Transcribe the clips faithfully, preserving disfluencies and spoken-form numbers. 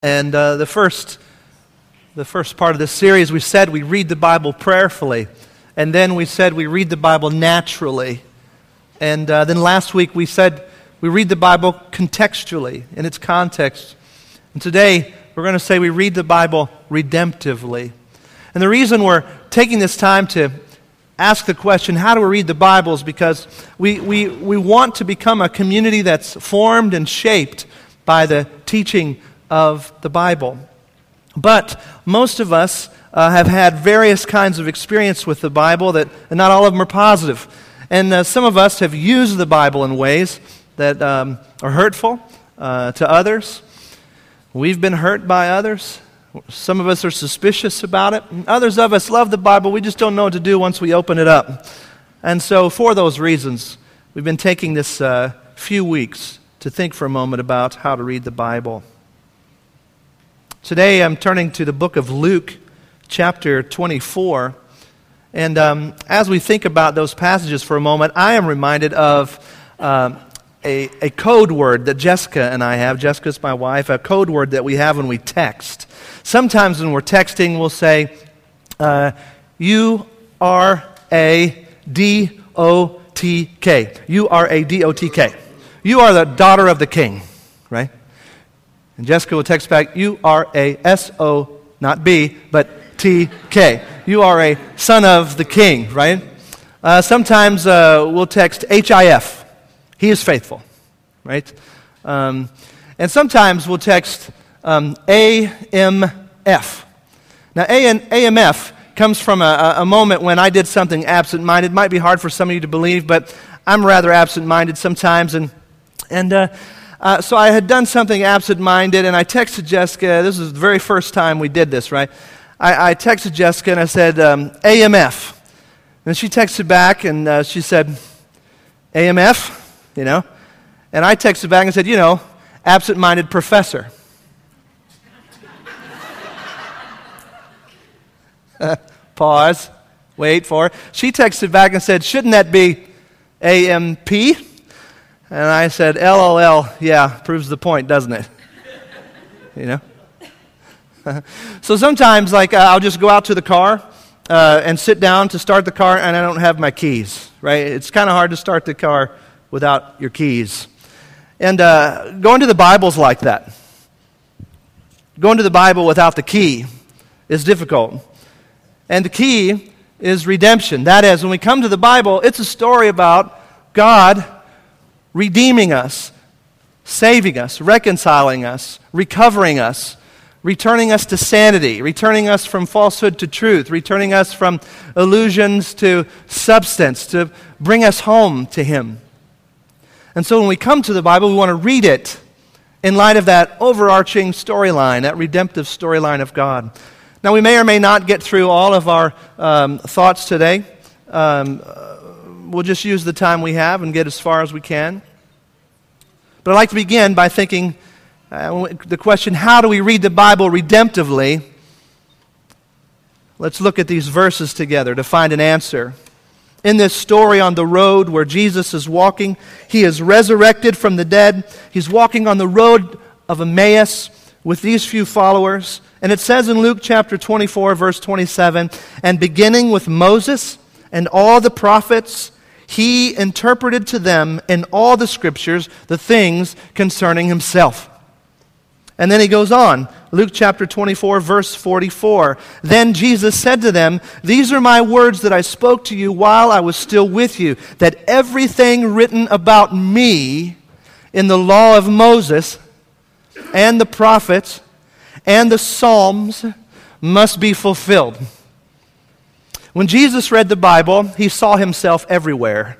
And uh, the first the first part of this series, we said we read the Bible prayerfully. And then we said we read the Bible naturally. And uh, then last week we said we read the Bible contextually, in its context. And today we're going to say we read the Bible redemptively. And the reason we're taking this time to ask the question, how do we read the Bible, is because we, we, we want to become a community that's formed and shaped by the teaching of the Bible. But most of us uh, have had various kinds of experience with the Bible, that and not all of them are positive. And uh, some of us have used the Bible in ways that um, are hurtful uh, to others. We've been hurt by others. Some of us are suspicious about it. And others of us love the Bible. We just don't know what to do once we open it up. And so for those reasons, we've been taking this uh, few weeks to think for a moment about how to read the Bible. Today I'm turning to the book of Luke, chapter twenty-four. And um, as we think about those passages for a moment, I am reminded of uh, a, a code word that Jessica and I have. Jessica's my wife, a code word that we have when we text. Sometimes when we're texting, we'll say, uh, you are a D O T K. You are a D O T K. You are the daughter of the king, right? And Jessica will text back, you are a S O, not B, but T K. You are a son of the king, right? Uh, sometimes uh, we'll text H I F. He is faithful, right? Um, and sometimes we'll text um, A M F. Now, A M F comes from a, a moment when I did something absent-minded. It might be hard for some of you to believe, but I'm rather absent-minded sometimes. And, and uh, uh, so I had done something absent-minded, and I texted Jessica. This was the very first time we did this, right? I, I texted Jessica, and I said, um, A M F. And she texted back, and uh, she said, A M F, you know? And I texted back and said, you know, absent-minded professor. Pause. Wait for it. She texted back and said, shouldn't that be A M P? And I said, L O L, yeah, proves the point, doesn't it? You know? So sometimes, like, uh, I'll just go out to the car uh, and sit down to start the car, and I don't have my keys, right? It's kind of hard to start the car without your keys. And uh, going to the Bible's like that. Going to the Bible without the key is difficult. And the key is redemption. That is, when we come to the Bible, it's a story about God redeeming us, saving us, reconciling us, recovering us, returning us to sanity, returning us from falsehood to truth, returning us from illusions to substance, to bring us home to Him. And so when we come to the Bible, we want to read it in light of that overarching storyline, that redemptive storyline of God. Now, we may or may not get through all of our um, thoughts today. Um, uh, we'll just use the time we have and get as far as we can. But I'd like to begin by thinking uh, the question, how do we read the Bible redemptively? Let's look at these verses together to find an answer. In this story on the road where Jesus is walking, He is resurrected from the dead. He's walking on the road of Emmaus with these few followers. And it says in Luke chapter twenty-four, verse twenty-seven, and beginning with Moses and all the prophets, He interpreted to them in all the scriptures the things concerning Himself. And then He goes on, Luke chapter twenty-four, verse forty-four. Then Jesus said to them, these are my words that I spoke to you while I was still with you, that everything written about me in the law of Moses and the prophets and the Psalms must be fulfilled. When Jesus read the Bible, He saw Himself everywhere.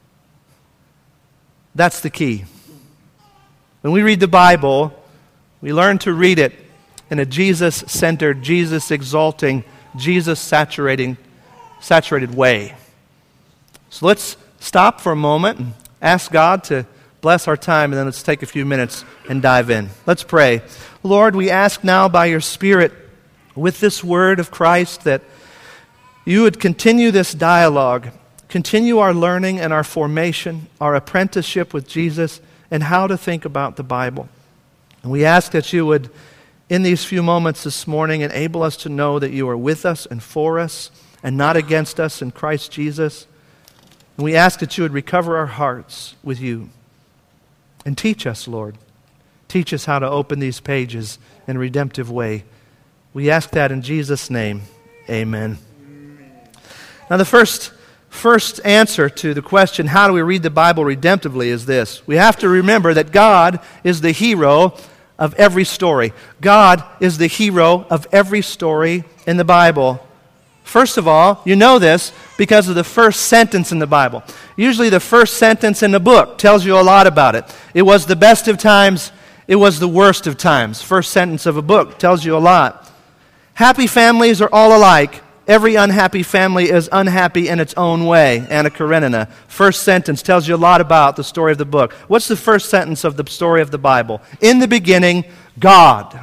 That's the key. When we read the Bible, we learn to read it in a Jesus-centered, Jesus-exalting, Jesus-saturating, saturated way. So let's stop for a moment and ask God to bless our time, and then let's take a few minutes and dive in. Let's pray. Lord, we ask now by Your Spirit, with this word of Christ, that You would continue this dialogue, continue our learning and our formation, our apprenticeship with Jesus, and how to think about the Bible. And we ask that You would in these few moments this morning, enable us to know that you are with us and for us and not against us in Christ Jesus. And we ask that you would recover our hearts with you. And teach us, Lord. Teach us how to open these pages in a redemptive way. We ask that in Jesus' name. Amen. Now the first, first answer to the question, how do we read the Bible redemptively, is this. We have to remember that God is the hero of every story. God is the hero of every story in the Bible. First of all, you know this because of the first sentence in the Bible. Usually the first sentence in the book tells you a lot about it. It was the best of times, it was the worst of times. First sentence of a book tells you a lot. Happy families are all alike. Every unhappy family is unhappy in its own way. Anna Karenina. First sentence tells you a lot about the story of the book. What's the first sentence of the story of the Bible? In the beginning, God.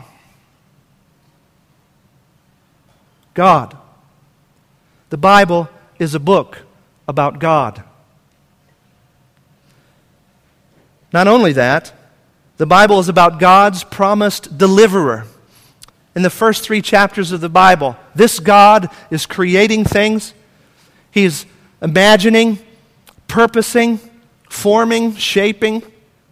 God. The Bible is a book about God. Not only that, the Bible is about God's promised deliverer. In the first three chapters of the Bible, this God is creating things. He's imagining, purposing, forming, shaping.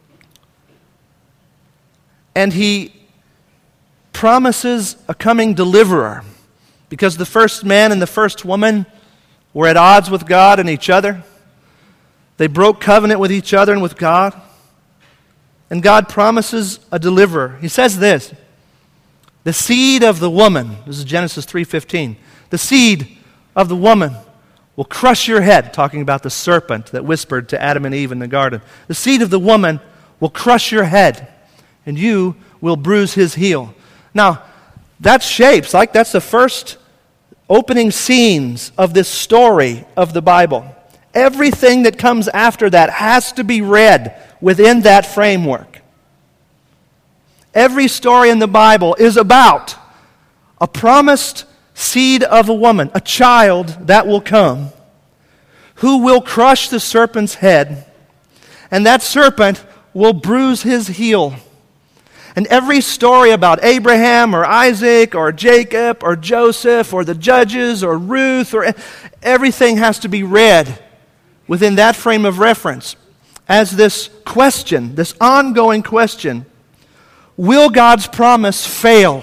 And He promises a coming deliverer. Because the first man and the first woman were at odds with God and each other. They broke covenant with each other and with God. And God promises a deliverer. He says this, the seed of the woman, this is Genesis three fifteen, the seed of the woman will crush your head, talking about the serpent that whispered to Adam and Eve in the garden. The seed of the woman will crush your head, and you will bruise his heel. Now, that shapes, like that's the first opening scenes of this story of the Bible. Everything that comes after that has to be read within that framework. Every story in the Bible is about a promised seed of a woman, a child that will come, who will crush the serpent's head, and that serpent will bruise his heel. And every story about Abraham or Isaac or Jacob or Joseph or the judges or Ruth, or everything has to be read within that frame of reference as this question, this ongoing question: will God's promise fail?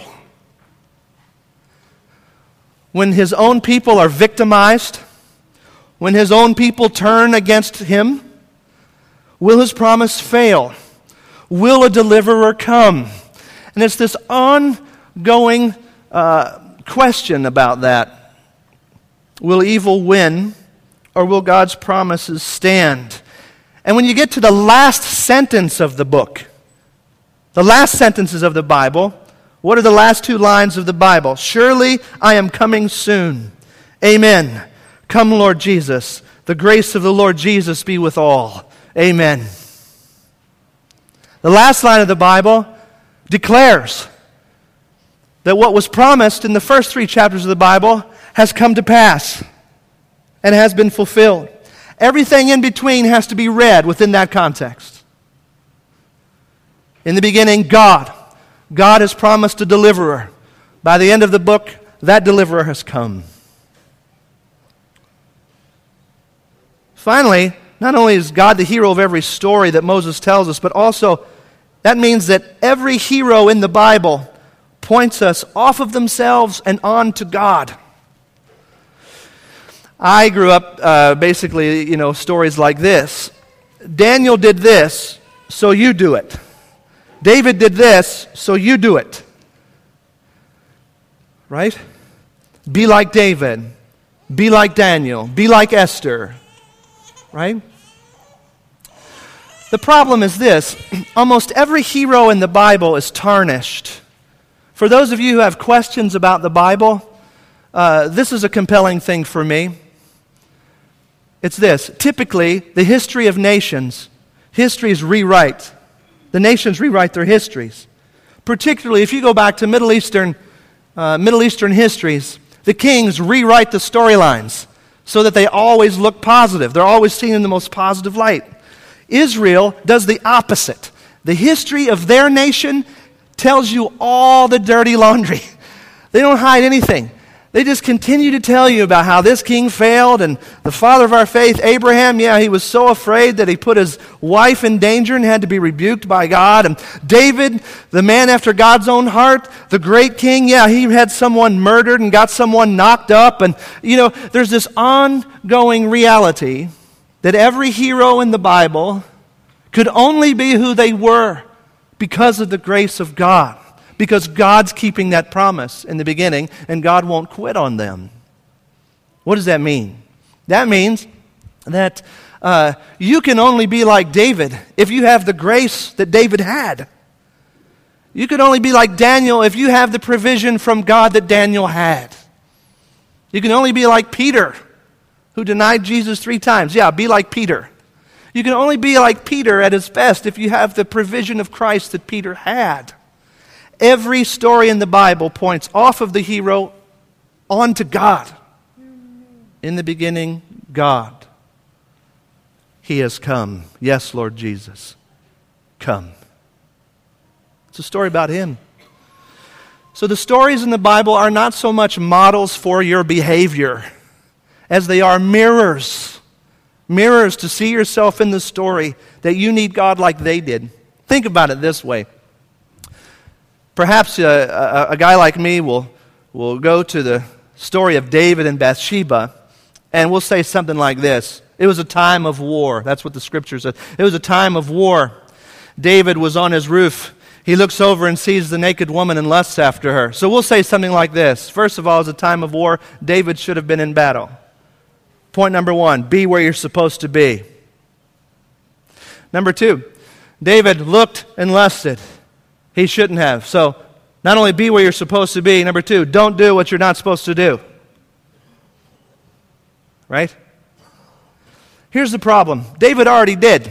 When His own people are victimized, when His own people turn against Him, will His promise fail? Will a deliverer come? And it's this ongoing uh, question about that. Will evil win, or will God's promises stand? And when you get to the last sentence of the book, the last sentences of the Bible, what are the last two lines of the Bible? Surely I am coming soon. Amen. Come, Lord Jesus. The grace of the Lord Jesus be with all. Amen. The last line of the Bible declares that what was promised in the first three chapters of the Bible has come to pass and has been fulfilled. Everything in between has to be read within that context. In the beginning, God. God has promised a deliverer. By the end of the book, that deliverer has come. Finally, not only is God the hero of every story that Moses tells us, but also that means that every hero in the Bible points us off of themselves and on to God. I grew up uh, basically, you know, stories like this. Daniel did this, so you do it. David did this, so you do it. Right? Be like David. Be like Daniel. Be like Esther. Right? The problem is this: almost every hero in the Bible is tarnished. For those of you who have questions about the Bible, uh, this is a compelling thing for me. It's this: typically, the history of nations, histories rewrite. The nations rewrite their histories. Particularly if you go back to Middle Eastern, uh, Middle Eastern histories, the kings rewrite the storylines so that they always look positive. They're always seen in the most positive light. Israel does the opposite. The history of their nation tells you all the dirty laundry. They don't hide anything. They just continue to tell you about how this king failed, and the father of our faith, Abraham, yeah, he was so afraid that he put his wife in danger and had to be rebuked by God. And David, the man after God's own heart, the great king, yeah, he had someone murdered and got someone knocked up. And, you know, there's this ongoing reality that every hero in the Bible could only be who they were because of the grace of God. Because God's keeping that promise in the beginning, and God won't quit on them. What does that mean? That means that uh, you can only be like David if you have the grace that David had. You can only be like Daniel if you have the provision from God that Daniel had. You can only be like Peter, who denied Jesus three times. Yeah, be like Peter. You can only be like Peter at his best if you have the provision of Christ that Peter had. Every story in the Bible points off of the hero onto God. In the beginning, God. He has come. Yes, Lord Jesus, come. It's a story about Him. So the stories in the Bible are not so much models for your behavior as they are mirrors. Mirrors to see yourself in the story, that you need God like they did. Think about it this way. Perhaps a, a, a guy like me will, will go to the story of David and Bathsheba, and we'll say something like this. It was a time of war. That's what the Scripture says. It was a time of war. David was on his roof. He looks over and sees the naked woman and lusts after her. So we'll say something like this. First of all, it was a time of war. David should have been in battle. Point number one, be where you're supposed to be. Number two, David looked and lusted. He shouldn't have. So, not only be where you're supposed to be, number two, don't do what you're not supposed to do. Right? Here's the problem. David already did.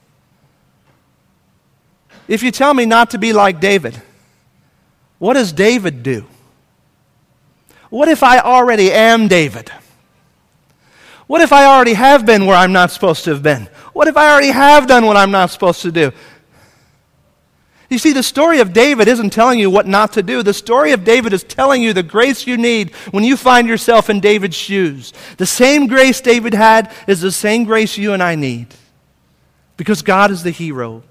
If you tell me not to be like David, what does David do? What if I already am David? What if I already have been where I'm not supposed to have been? What if I already have done what I'm not supposed to do? You see, the story of David isn't telling you what not to do. The story of David is telling you the grace you need when you find yourself in David's shoes. The same grace David had is the same grace you and I need. Because God is the hero.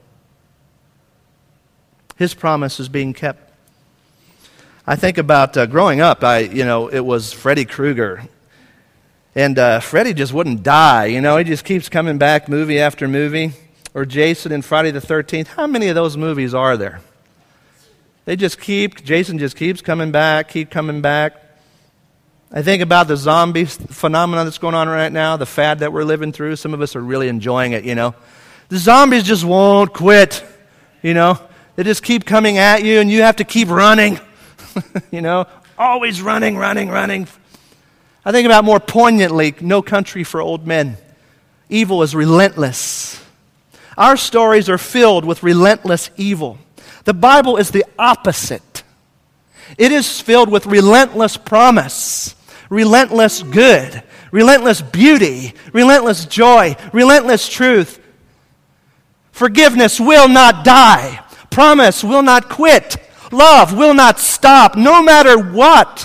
His promise is being kept. I think about uh, growing up, I, you know, it was Freddy Krueger. And uh, Freddy just wouldn't die, you know. He just keeps coming back movie after movie. Or Jason in Friday the thirteenth. How many of those movies are there? They just keep, Jason just keeps coming back, keep coming back. I think about the zombie phenomenon that's going on right now, the fad that we're living through. Some of us are really enjoying it, you know. The zombies just won't quit, you know. They just keep coming at you, and you have to keep running, you know. Always running, running, running. I think about more poignantly, No Country for Old Men. Evil is relentless. Our stories are filled with relentless evil. The Bible is the opposite. It is filled with relentless promise, relentless good, relentless beauty, relentless joy, relentless truth. Forgiveness will not die. Promise will not quit. Love will not stop, no matter what.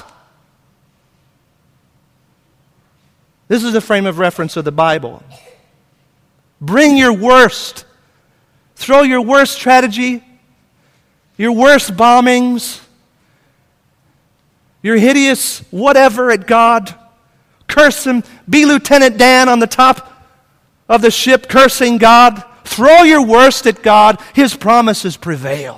This is the frame of reference of the Bible. Bring your worst. Throw your worst tragedy, your worst bombings, your hideous whatever at God. Curse Him. Be Lieutenant Dan on the top of the ship cursing God. Throw your worst at God. His promises prevail.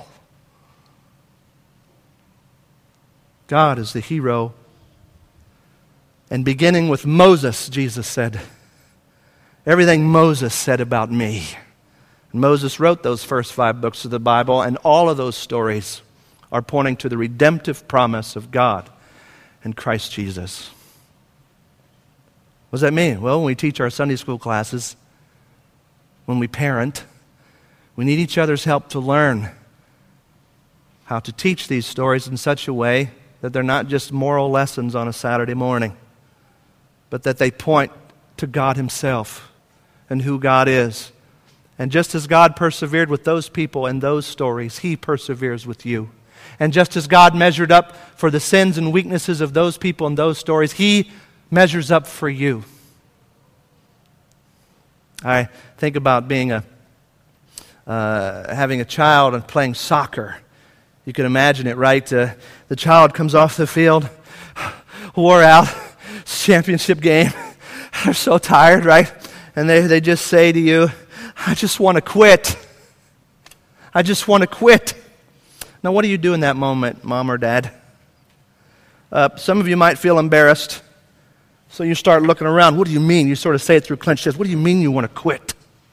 God is the hero. And beginning with Moses, Jesus said, everything Moses said about me. And Moses wrote those first five books of the Bible, and all of those stories are pointing to the redemptive promise of God in Christ Jesus. What does that mean? Well, when we teach our Sunday school classes, when we parent, we need each other's help to learn how to teach these stories in such a way that they're not just moral lessons on a Saturday morning, but that they point to God Himself and who God is. And just as God persevered with those people and those stories, He perseveres with you. And just as God measured up for the sins and weaknesses of those people in those stories, He measures up for you. I think about being a uh, having a child and playing soccer. You can imagine it, right? Uh, the child comes off the field, wore out, championship game. They're so tired, right? And they, they just say to you, I just want to quit. I just want to quit. Now, what do you do in that moment, Mom or Dad? Uh, some of you might feel embarrassed. So you start looking around. What do you mean? You sort of say it through clenched fists. What do you mean you want to quit?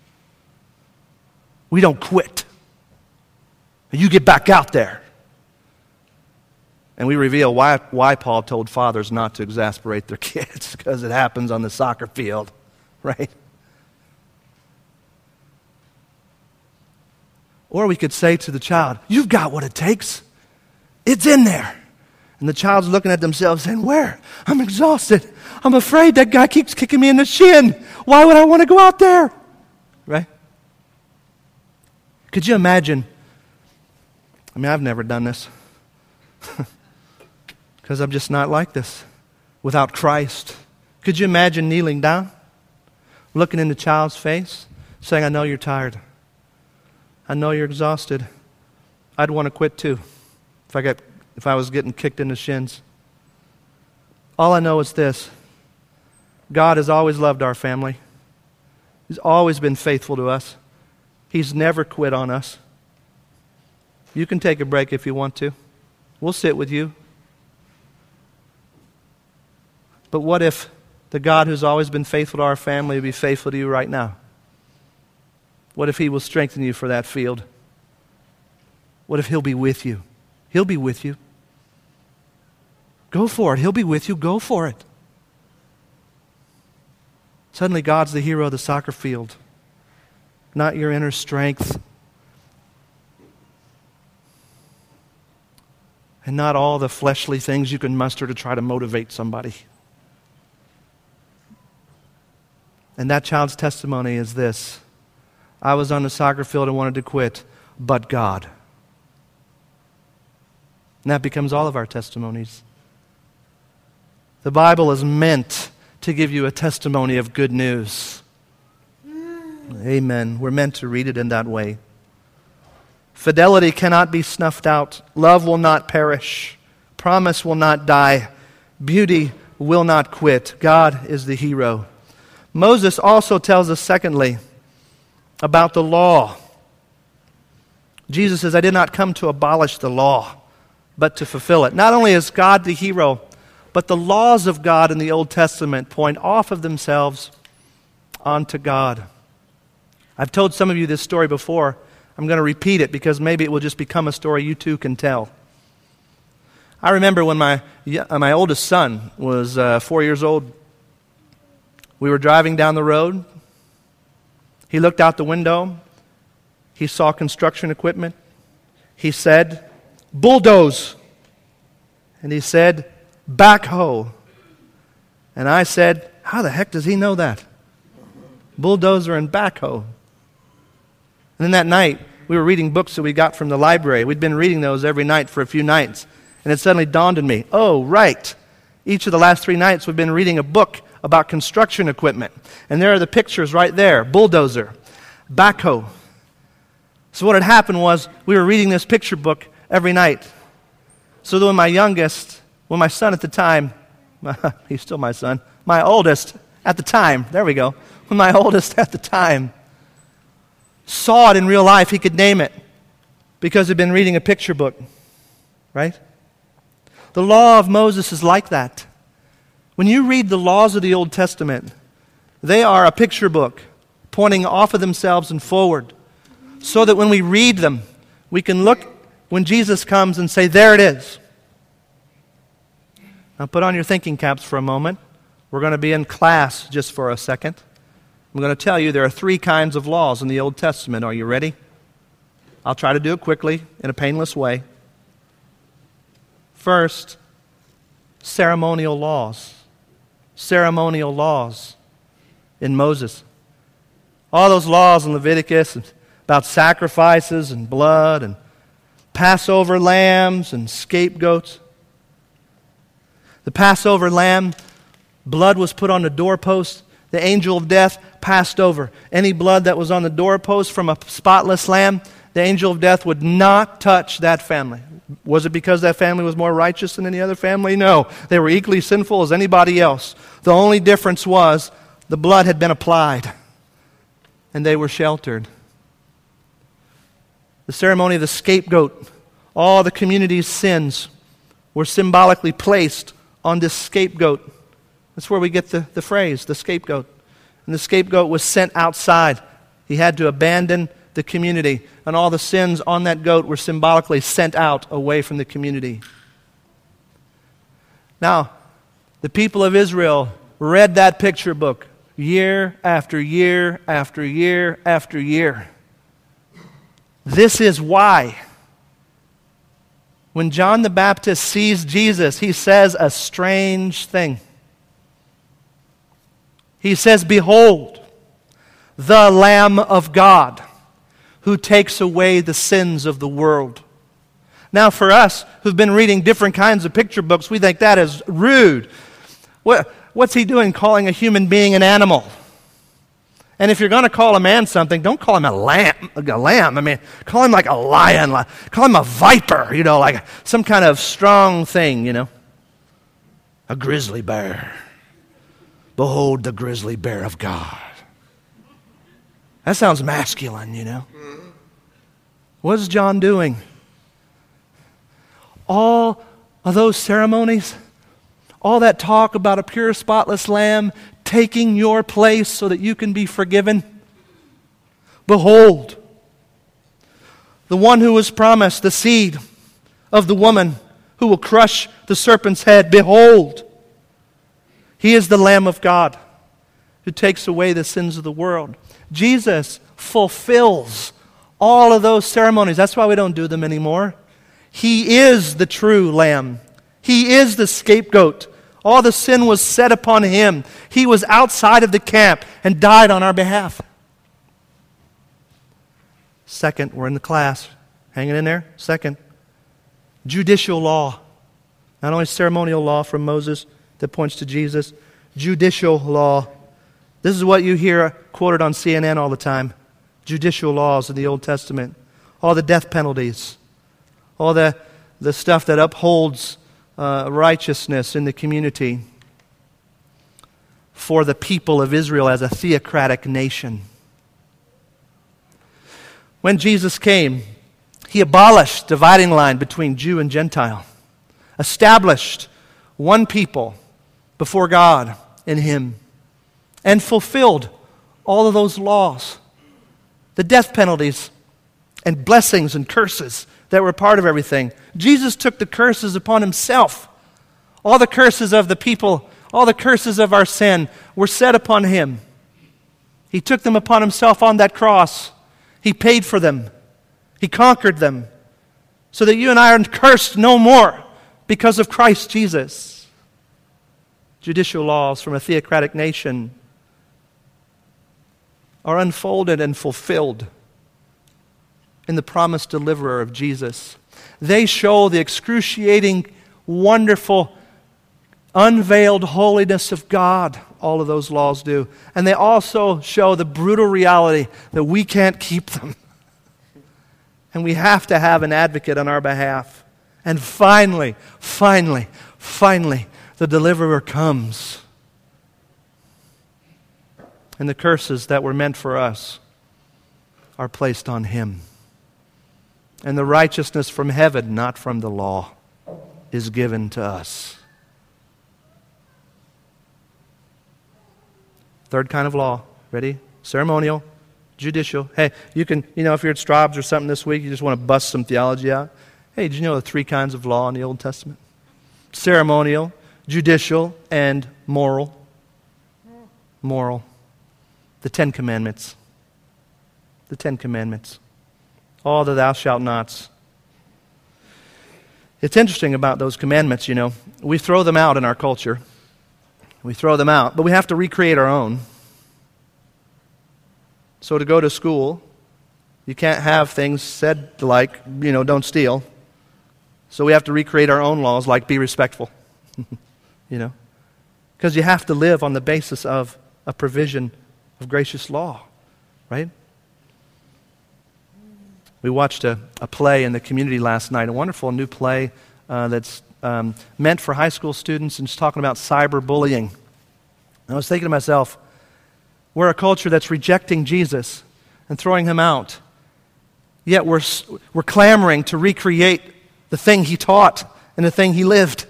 We don't quit. You get back out there. And we reveal why, why Paul told fathers not to exasperate their kids, because it happens on the soccer field, right? Or we could say to the child, you've got what it takes. It's in there. And the child's looking at themselves saying, where? I'm exhausted. I'm afraid that guy keeps kicking me in the shin. Why would I want to go out there? Right? Could you imagine? I mean, I've never done this. Because I'm just not like this without Christ. Could you imagine kneeling down, looking in the child's face, saying, I know you're tired. I know you're exhausted. I'd want to quit too if I got, if I was getting kicked in the shins. All I know is this. God has always loved our family. He's always been faithful to us. He's never quit on us. You can take a break if you want to. We'll sit with you. But what if the God who's always been faithful to our family will be faithful to you right now? What if He will strengthen you for that field? What if He'll be with you? He'll be with you. Go for it. He'll be with you. Go for it. Suddenly God's the hero of the soccer field, not your inner strength, and not all the fleshly things you can muster to try to motivate somebody. And that child's testimony is this. I was on the soccer field and wanted to quit, but God. And that becomes all of our testimonies. The Bible is meant to give you a testimony of good news. Amen. We're meant to read it in that way. Fidelity cannot be snuffed out. Love will not perish. Promise will not die. Beauty will not quit. God is the hero. Moses also tells us, secondly, about the law. Jesus says, I did not come to abolish the law, but to fulfill it. Not only is God the hero, but the laws of God in the Old Testament point off of themselves onto God. I've told some of you this story before. I'm going to repeat it because maybe it will just become a story you too can tell. I remember when my, my oldest son was uh, four years old. We were driving down the road. He looked out the window. He saw construction equipment. He said, bulldoze. And he said, backhoe. And I said, how the heck does he know that? Bulldozer and backhoe. And then that night, we were reading books that we got from the library. We'd been reading those every night for a few nights. And it suddenly dawned on me, oh, right. Each of the last three nights, we've been reading a book about construction equipment. And there are the pictures right there. Bulldozer, backhoe. So what had happened was we were reading this picture book every night. So that when my youngest, when my son at the time, he's still my son, my oldest at the time, there we go, when my oldest at the time saw it in real life, he could name it because he'd been reading a picture book, right? The law of Moses is like that. When you read the laws of the Old Testament, they are a picture book pointing off of themselves and forward so that when we read them, we can look when Jesus comes and say, there it is. Now put on your thinking caps for a moment. We're going to be in class just for a second. I'm going to tell you there are three kinds of laws in the Old Testament. Are you ready? I'll try to do it quickly in a painless way. First, ceremonial laws. Ceremonial laws in Moses. All those laws in Leviticus about sacrifices and blood and Passover lambs and scapegoats. The Passover lamb, blood was put on the doorpost. The angel of death passed over. Any blood that was on the doorpost from a spotless lamb, the angel of death would not touch that family. Was it because that family was more righteous than any other family? No. They were equally sinful as anybody else. The only difference was the blood had been applied and they were sheltered. The ceremony of the scapegoat, all the community's sins were symbolically placed on this scapegoat. That's where we get the, the phrase, the scapegoat. And the scapegoat was sent outside. He had to abandon the community, and all the sins on that goat were symbolically sent out away from the community. Now, the people of Israel read that picture book year after year after year after year. This is why when John the Baptist sees Jesus, he says a strange thing. He says, "Behold, the Lamb of God, who takes away the sins of the world." Now for us, who've been reading different kinds of picture books, we think that is rude. What, what's he doing calling a human being an animal? And if you're going to call a man something, don't call him a lamb. A lamb. I mean, call him like a lion. Like, call him a viper, you know, like some kind of strong thing, you know. A grizzly bear. Behold the grizzly bear of God. That sounds masculine, you know. What is John doing? All of those ceremonies, all that talk about a pure, spotless lamb taking your place so that you can be forgiven. Behold, the one who was promised, the seed of the woman who will crush the serpent's head. Behold, he is the Lamb of God who takes away the sins of the world. Jesus fulfills all of those ceremonies. That's why we don't do them anymore. He is the true Lamb. He is the scapegoat. All the sin was set upon him. He was outside of the camp and died on our behalf. Second, we're in the class. Hanging in there? Second, judicial law. Not only ceremonial law from Moses that points to Jesus, judicial law. This is what you hear quoted on C N N all the time. Judicial laws in the Old Testament. All the death penalties. All the, the stuff that upholds uh, righteousness in the community for the people of Israel as a theocratic nation. When Jesus came, he abolished the dividing line between Jew and Gentile. Established one people before God in him. And fulfilled all of those laws. The death penalties and blessings and curses that were part of everything. Jesus took the curses upon himself. All the curses of the people, all the curses of our sin were set upon him. He took them upon himself on that cross. He paid for them. He conquered them. So that you and I are cursed no more because of Christ Jesus. Judicial laws from a theocratic nation are unfolded and fulfilled in the promised deliverer of Jesus. They show the excruciating, wonderful, unveiled holiness of God. All of those laws do. And they also show the brutal reality that we can't keep them. And we have to have an advocate on our behalf. And finally, finally, finally, the deliverer comes. And the curses that were meant for us are placed on him. And the righteousness from heaven, not from the law, is given to us. Third kind of law. Ready? Ceremonial, judicial. Hey, you can, you know, if you're at Straub's or something this week, you just want to bust some theology out. Hey, did you know the three kinds of law in the Old Testament? Ceremonial, judicial, and moral. Moral. The Ten Commandments. The Ten Commandments. All the thou shalt nots. It's interesting about those commandments, you know. We throw them out in our culture. We throw them out, but we have to recreate our own. So to go to school, You can't have things said like, you know, don't steal. So we have to recreate our own laws like be respectful, you know. Because you have to live on the basis of a provision of gracious law, right? We watched a, a play in the community last night, a wonderful new play uh, that's um, meant for high school students, and it's talking about cyberbullying. I was thinking to myself, we're a culture that's rejecting Jesus and throwing him out, yet we're, we're clamoring to recreate the thing he taught and the thing he lived.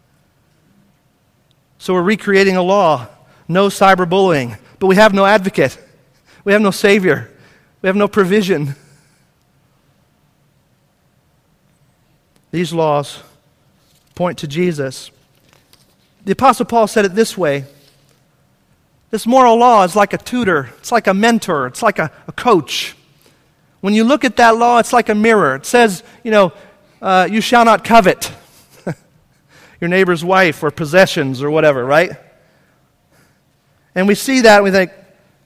So we're recreating a law, no cyberbullying, but we have no advocate. We have no savior. We have no provision. These laws point to Jesus. The Apostle Paul said it this way: this moral law is like a tutor, it's like a mentor, it's like a, a coach. When you look at that law, it's like a mirror. It says, you know, uh, you shall not covet your neighbor's wife or possessions or whatever, right? And we see that and we think,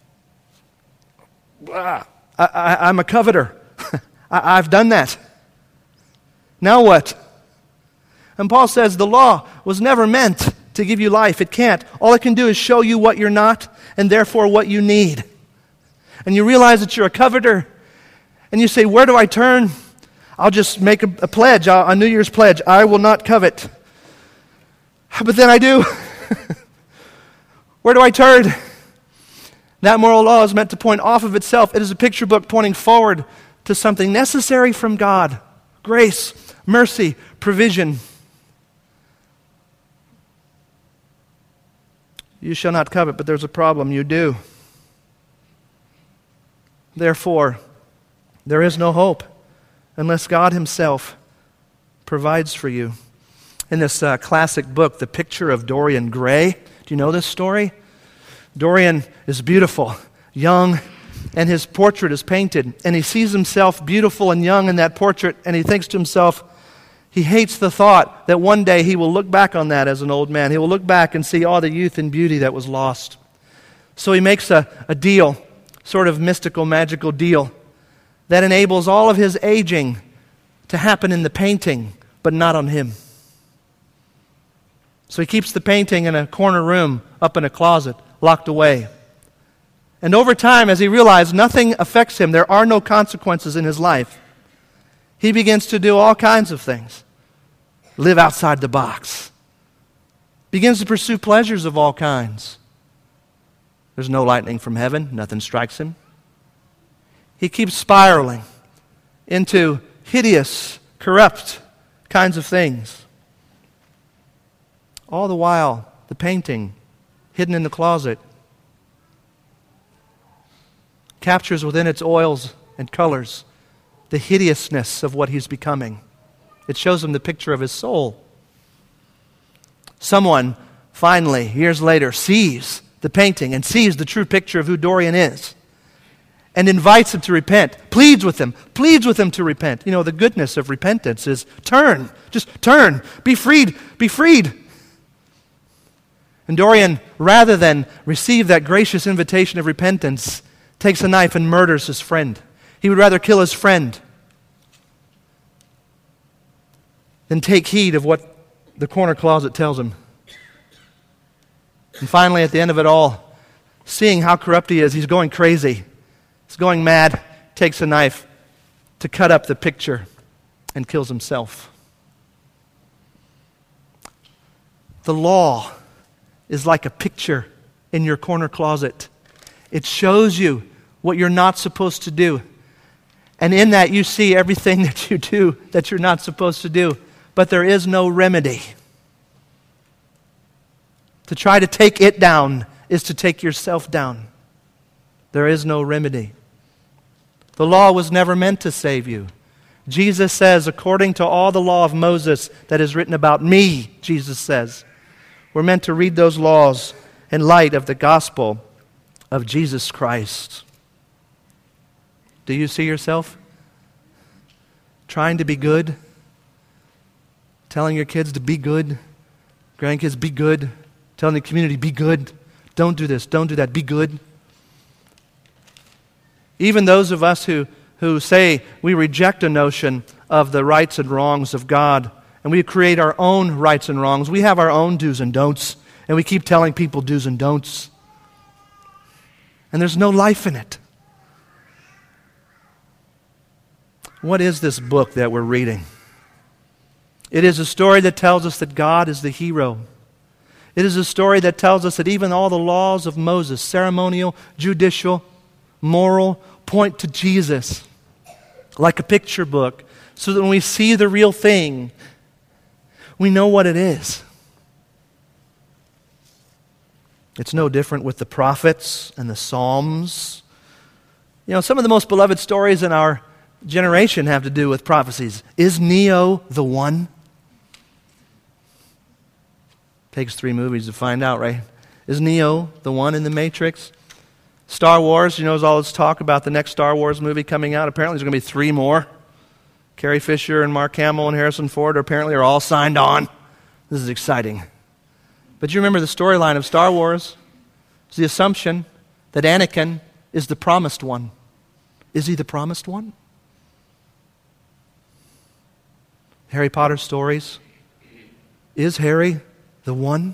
ah, I, I, I'm a coveter. I, I've done that. Now what? And Paul says the law was never meant to give you life. It can't. All it can do is show you what you're not and therefore what you need. And you realize that you're a coveter. And you say, where do I turn? I'll just make a, a pledge, a, a New Year's pledge. I will not covet. But then I do. Where do I turn? That moral law is meant to point off of itself. It is a picture book pointing forward to something necessary from God. Grace, mercy, provision. You shall not covet, but there's a problem. You do. Therefore, there is no hope unless God himself provides for you. In this uh, classic book, The Picture of Dorian Gray, do you know this story? Dorian is beautiful, young, and his portrait is painted. And he sees himself beautiful and young in that portrait, and he thinks to himself, he hates the thought that one day he will look back on that as an old man. He will look back and see all the youth and beauty that was lost. So he makes a, a deal, sort of mystical, magical deal, that enables all of his aging to happen in the painting, but not on him. So he keeps the painting in a corner room, up in a closet, locked away. And over time, as he realizes nothing affects him, there are no consequences in his life, he begins to do all kinds of things. Live outside the box. Begins to pursue pleasures of all kinds. There's no lightning from heaven. Nothing strikes him. He keeps spiraling into hideous, corrupt kinds of things. All the while, the painting, hidden in the closet, captures within its oils and colors the hideousness of what he's becoming. It shows him the picture of his soul. Someone, finally, years later, sees the painting and sees the true picture of who Dorian is and invites him to repent, pleads with him, pleads with him to repent. You know, the goodness of repentance is turn, just turn, be freed, be freed. And Dorian, rather than receive that gracious invitation of repentance, takes a knife and murders his friend. He would rather kill his friend than take heed of what the corner closet tells him. And finally, at the end of it all, seeing how corrupt he is, he's going crazy. He's going mad, takes a knife to cut up the picture and kills himself. The law is like a picture in your corner closet. It shows you what you're not supposed to do. And in that you see everything that you do that you're not supposed to do. But there is no remedy. To try to take it down is to take yourself down. There is no remedy. The law was never meant to save you. Jesus says, according to all the law of Moses that is written about me, Jesus says, we're meant to read those laws in light of the gospel of Jesus Christ. Do you see yourself trying to be good? Telling your kids to be good? Grandkids, be good? Telling the community, be good? Don't do this, don't do that, be good? Even those of us who, who say we reject a notion of the rights and wrongs of God, and we create our own rights and wrongs. We have our own do's and don'ts, and we keep telling people do's and don'ts. And there's no life in it. What is this book that we're reading? It is a story that tells us that God is the hero. It is a story that tells us that even all the laws of Moses, ceremonial, judicial, moral, point to Jesus like a picture book, so that when we see the real thing, we know what it is. It's no different with the prophets and the Psalms. You know, some of the most beloved stories in our generation have to do with prophecies. Is Neo the one? Takes three movies to find out, right? Is Neo the one in the Matrix? Star Wars, you know, there's all this talk about the next Star Wars movie coming out. Apparently there's going to be three more. Carrie Fisher and Mark Hamill and Harrison Ford apparently are all signed on. This is exciting. But you remember the storyline of Star Wars? It's the assumption that Anakin is the promised one. Is he the promised one? Harry Potter stories. Is Harry the one?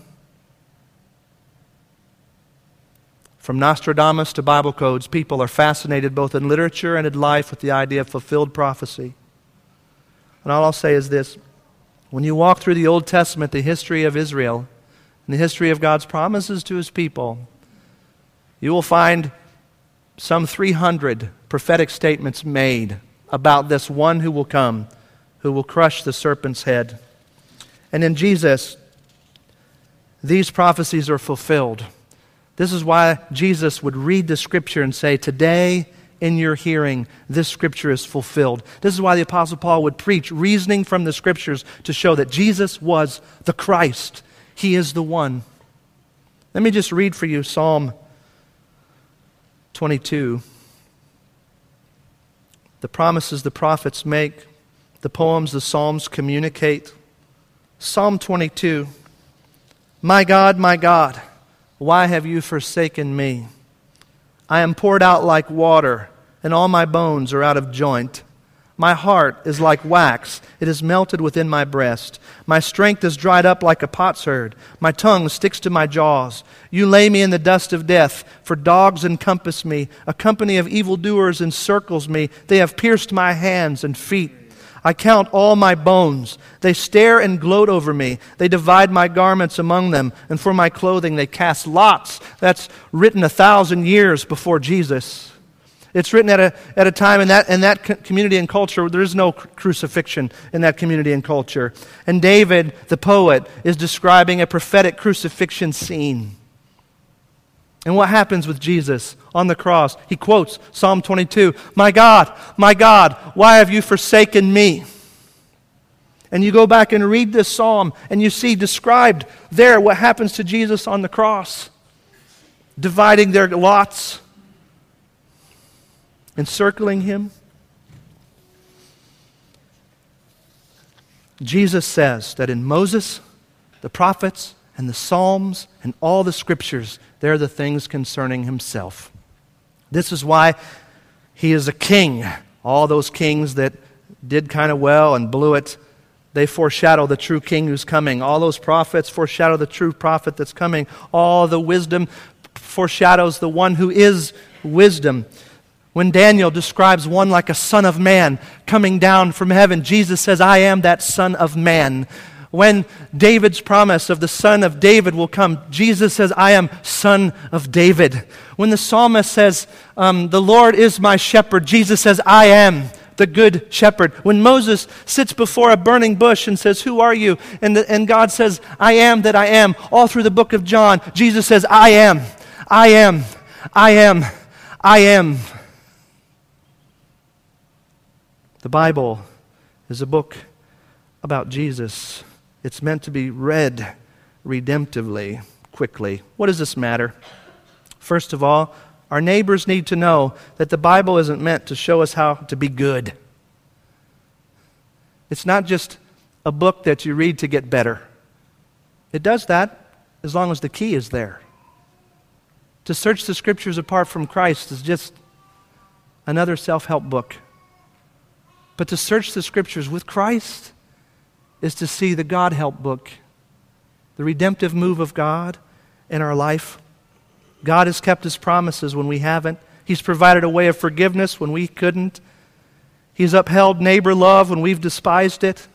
From Nostradamus to Bible codes, people are fascinated both in literature and in life with the idea of fulfilled prophecy. And all I'll say is this. When you walk through the Old Testament, the history of Israel, and the history of God's promises to His people, you will find some three hundred prophetic statements made about this one who will come, who will crush the serpent's head. And in Jesus, these prophecies are fulfilled. This is why Jesus would read the Scripture and say, today in your hearing, this Scripture is fulfilled. This is why the Apostle Paul would preach reasoning from the Scriptures to show that Jesus was the Christ. He is the one. Let me just read for you Psalm twenty-two. The promises the prophets make, the poems the Psalms communicate. Psalm twenty-two. My God, my God, why have you forsaken me? I am poured out like water, and all my bones are out of joint. My heart is like wax. It is melted within my breast. My strength is dried up like a potsherd. My tongue sticks to my jaws. You lay me in the dust of death, for dogs encompass me. A company of evildoers encircles me. They have pierced my hands and feet. I count all my bones. They stare and gloat over me. They divide my garments among them, and for my clothing they cast lots. That's written a thousand years before Jesus. It's written at a, at a time in that, in that community and culture, there is no cru- crucifixion in that community and culture. And David, the poet, is describing a prophetic crucifixion scene. And what happens with Jesus on the cross? He quotes Psalm twenty-two, My God, my God, why have you forsaken me? And you go back and read this psalm, and you see described there what happens to Jesus on the cross. Dividing their lots, encircling Him. Jesus says that in Moses, the prophets, and the Psalms, and all the Scriptures, they're the things concerning Himself. This is why He is a king. All those kings that did kind of well and blew it, they foreshadow the true king who's coming. All those prophets foreshadow the true prophet that's coming. All the wisdom foreshadows the one who is wisdom. When Daniel describes one like a son of man coming down from heaven, Jesus says, I am that son of man. When David's promise of the son of David will come, Jesus says, I am son of David. When the psalmist says, um, the Lord is my shepherd, Jesus says, I am the good shepherd. When Moses sits before a burning bush and says, who are you? And, the, and God says, I am that I am. All through the book of John, Jesus says, I am, I am, I am, I am. The Bible is a book about Jesus. It's meant to be read redemptively, quickly. What does this matter? First of all, our neighbors need to know that the Bible isn't meant to show us how to be good. It's not just a book that you read to get better. It does that as long as the key is there. To search the Scriptures apart from Christ is just another self-help book. But to search the Scriptures with Christ is to see the God help book, the redemptive move of God in our life. God has kept His promises when we haven't. He's provided a way of forgiveness when we couldn't. He's upheld neighbor love when we've despised it.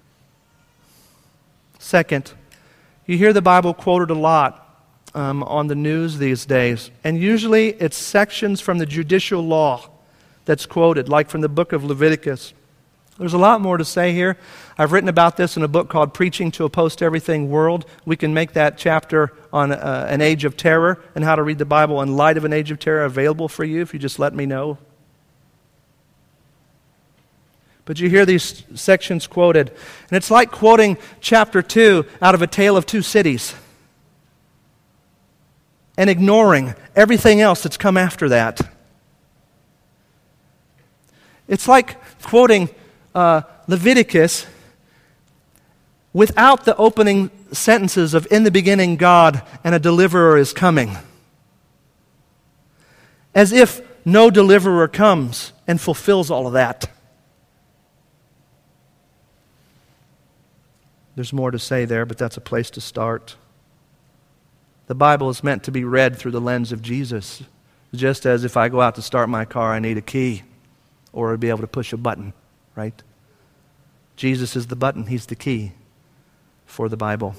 Second, you hear the Bible quoted a lot um, on the news these days, and usually it's sections from the judicial law that's quoted, like from the book of Leviticus. There's a lot more to say here. I've written about this in a book called Preaching to a Post-Everything World. We can make that chapter on uh, an age of terror and how to read the Bible in light of an age of terror available for you if you just let me know. But you hear these sections quoted, and it's like quoting chapter two out of A Tale of Two Cities and ignoring everything else that's come after that. It's like quoting uh, Leviticus without the opening sentences of "In the beginning God and a deliverer is coming." As if no deliverer comes and fulfills all of that. There's more to say there, but that's a place to start. The Bible is meant to be read through the lens of Jesus, just as if I go out to start my car, I need a key or to be able to push a button, right? Jesus is the button. He's the key for the Bible.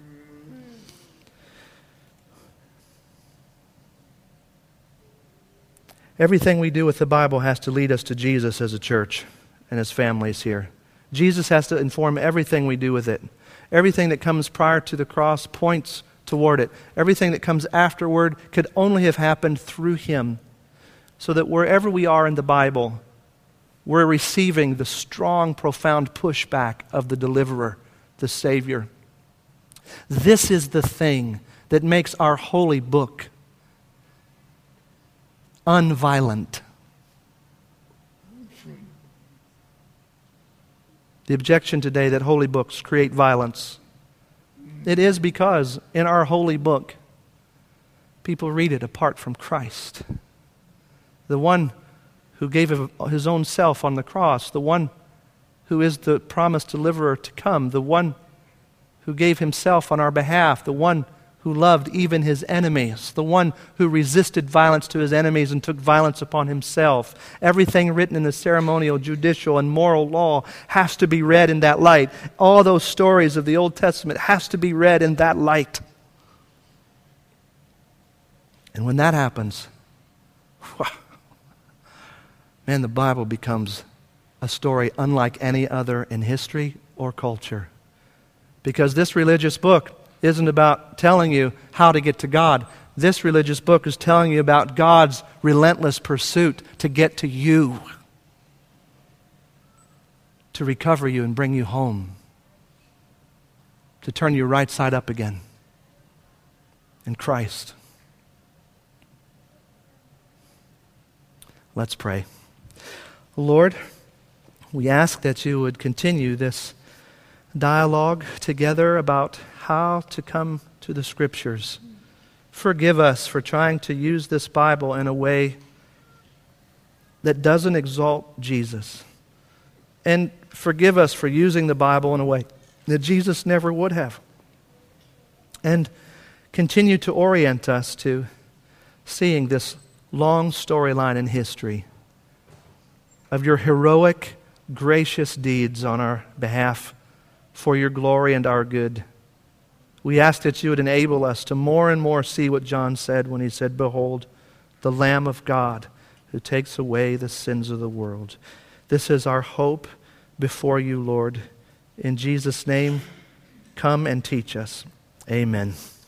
Everything we do with the Bible has to lead us to Jesus as a church and as families here. Jesus has to inform everything we do with it. Everything that comes prior to the cross points toward it. Everything that comes afterward could only have happened through Him. So that wherever we are in the Bible, we're receiving the strong, profound pushback of the deliverer, the Savior. This is the thing that makes our holy book unviolent. The objection today that holy books create violence. It is because in our holy book, people read it apart from Christ. The one who gave His own self on the cross, the one who is the promised deliverer to come, the one who gave Himself on our behalf, the one who loved even His enemies, the one who resisted violence to His enemies and took violence upon Himself. Everything written in the ceremonial, judicial, and moral law has to be read in that light. All those stories of the Old Testament has to be read in that light. And when that happens, man, the Bible becomes a story unlike any other in history or culture. Because this religious book isn't about telling you how to get to God. This religious book is telling you about God's relentless pursuit to get to you, to recover you and bring you home, to turn you right side up again in Christ. Let's pray. Lord, we ask that you would continue this dialogue together about how to come to the Scriptures. Forgive us for trying to use this Bible in a way that doesn't exalt Jesus. And forgive us for using the Bible in a way that Jesus never would have. And continue to orient us to seeing this long storyline in history of your heroic, gracious deeds on our behalf for your glory and our good. We ask that you would enable us to more and more see what John said when he said, "Behold, the Lamb of God who takes away the sins of the world." This is our hope before you, Lord. In Jesus' name, come and teach us. Amen.